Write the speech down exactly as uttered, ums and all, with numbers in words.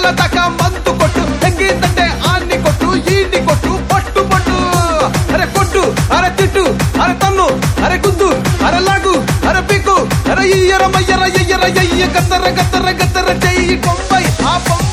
కిందల దాకా మందు కొట్టు ఎంగిందంటే ఆన్ని కొట్టు ఈన్ని కొట్టు పట్టు పట్టు అరే కొట్టు అరే తిట్టు అరే తన్ను అరే గుద్దు అరే లాగు అరే పీకు అరే ఇయ్యర మయ్యర ఎయ్యర ఎయ్య గద్దర గద్దర గద్దర చెయ్యి బొంబాయి ఆ